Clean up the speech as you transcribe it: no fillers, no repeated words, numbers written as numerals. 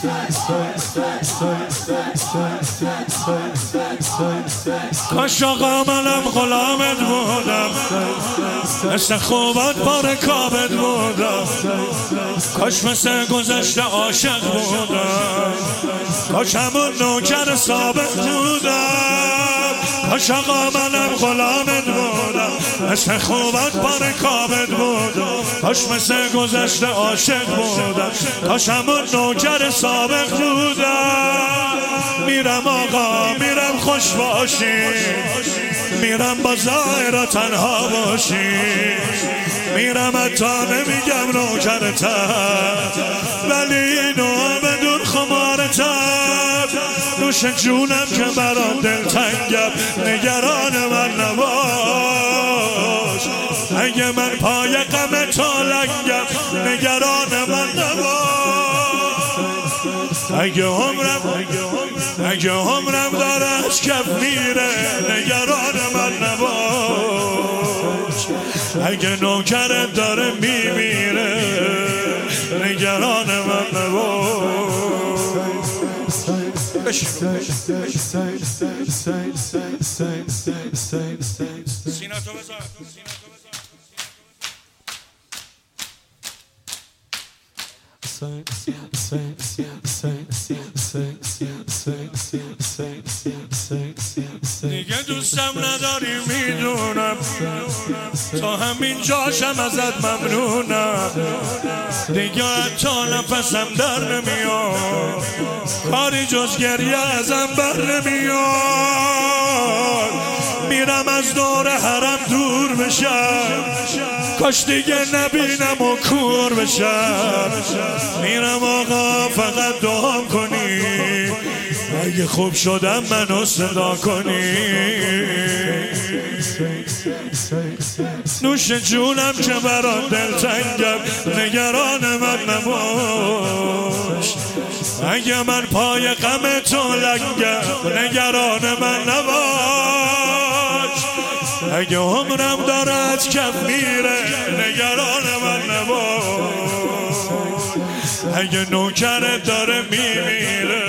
کاش آقا منم غلامت بودم، مثل خوبت پار کابت بودم، کاش مثل گذشته عاشق بودم، کاش همون نوکر ثابت بودم، کاش آقا منم غلامت بودم، مثل خوبت پار کابت بودم، کاش مثل گذشته عاشق بودم، کاش همون نوکر سابق بودم. میرم آقا میرم خوش باشی، میرم با زهرا تنها باشی، میرم حتی نمیگم نوکرتم، ولی اینو بدون خمارتم. نوش جونم که برام دلتنگم، نگران من نباش، اگه من پای غم تو لنگم، نگران من نباش. اگه عمرم داره از کف میره، نگران من نباش، اگه نوکرت داره میمیره، نگران من نباش. سیناتو بذار. دیگه دوستم نداری میدونم، تا همین جاشم ازت ممنونم، دیگه حتی نفسم در نمیاد، کاری جز گریه ازم بر نمیاد. میرم از دور حرم دور بشم، کاش دیگه نبینم و کور بشم. میرم آقا فقط دعا کنی، اگه خوب شدم منو صدا کنی. نوش جونم که برات دلتنگم، نگران من نباش، اگه من پای غم تو لنگم، نگران من نباش، اگه عمرم داره از کف میره، نگران من نباش، اگه نوکرت داره میمیره.